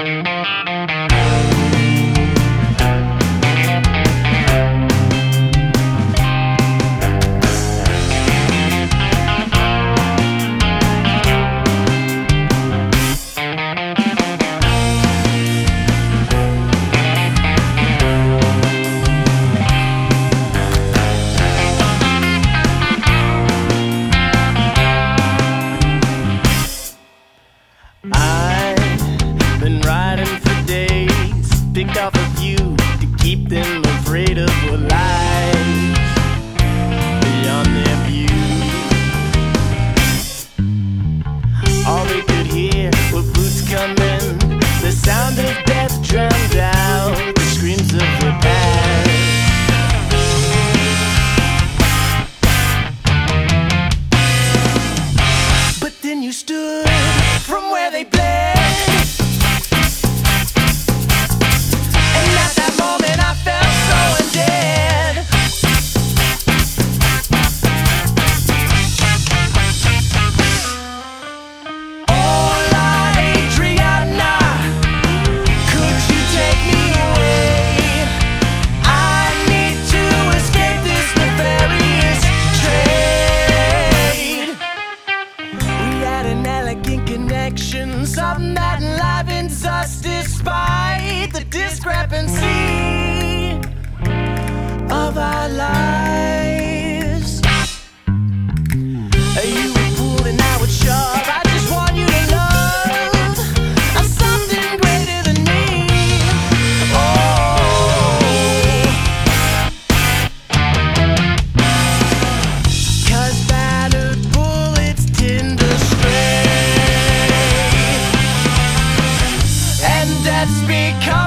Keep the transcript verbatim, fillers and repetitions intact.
I've been riding for days, picked off a few to keep them afraid of what lies beyond their view. All they could hear were boots coming, the sound of death drowned out the screams of the past. But then you stood from where they bled, and at that moment I felt so undead. Hola Adriana, could you take me away? I need to escape this nefarious trade. We had an elegant connection, something that enlivens us despite the discrepancy of our lives. You would pull and I would shove. I just want you to love something greater than me. Oh, 'cause battered bullets tend to stray, and that's because